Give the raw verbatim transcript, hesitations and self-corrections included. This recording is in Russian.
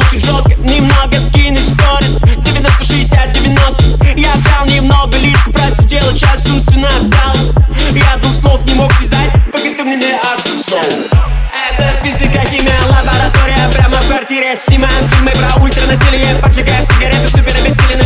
очень жестко. Немного скинуть скорость, девяносто шестьдесят девяносто. Я взял немного лишку, просидел, час умственно отстал. Я двух слов не мог связать, пока ты мне не отсосал. Это физика, химия, лаборатория, прямо в квартире. Снимаем фильмы про ультранасилие, поджигаешь сигарету, супер обессиленно.